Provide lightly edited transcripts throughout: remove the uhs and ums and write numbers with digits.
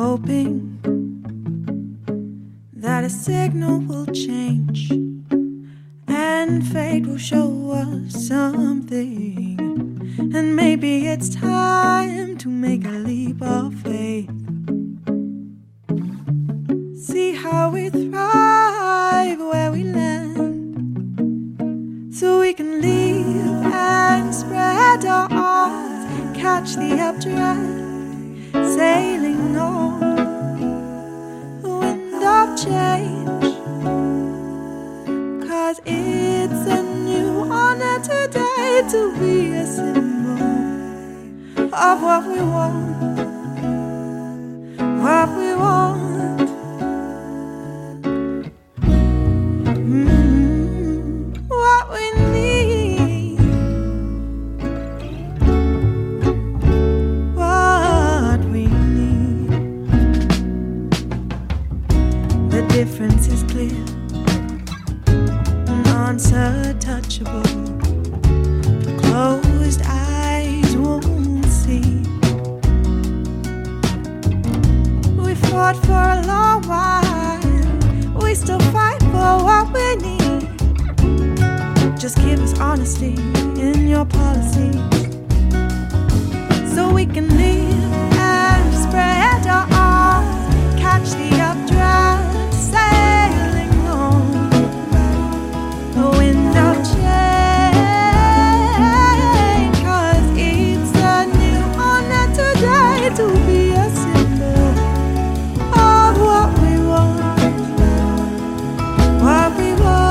hoping that a signal will change and fate will show us something. And maybe it's time to make a leap of faith. See how we thrive where we land, so we can leave and spread our arms, catch the updraft, sailing on the wind of change. 'Cause it's a new honor today to be a symbol of what we want, what we want. What we need, what we need. The difference is clear, an answer touchable. The closed eyes won't see. We fought for a long while, we still fight for what we need. Just give us honesty in your policies, so we can live and spread our arms, catch the updraft, sailing on the wind of change. 'Cause it's a new honor today to be a symbol of what we want, what we want.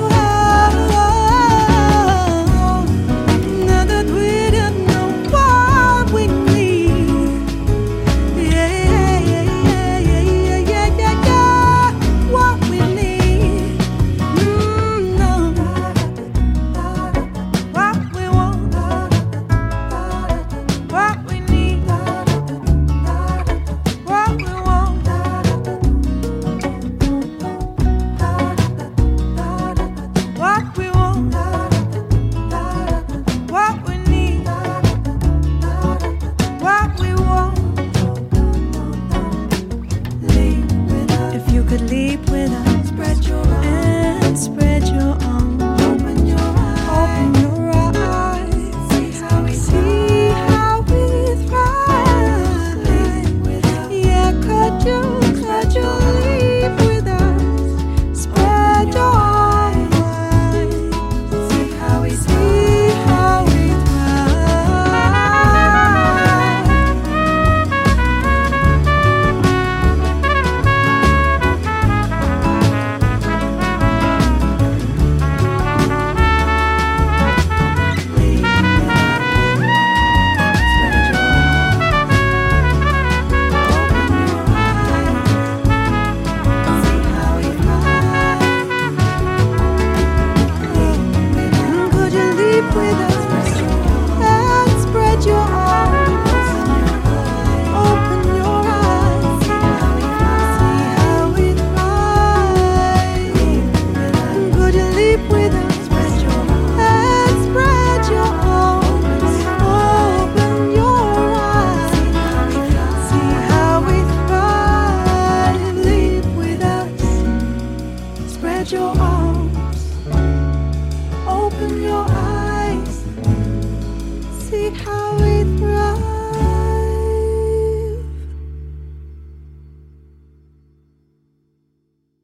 Leap with us, spread your arms, spread your arms. Open your eyes, see how we thrive. Yeah, could you leap with us, spread your arms, see how we thrive. With us and spread your arms, open your eyes, see how we thrive. Could you leap with us and spread your arms, open your eyes, see how we thrive. Leap with us, spread your arms, open your eyes.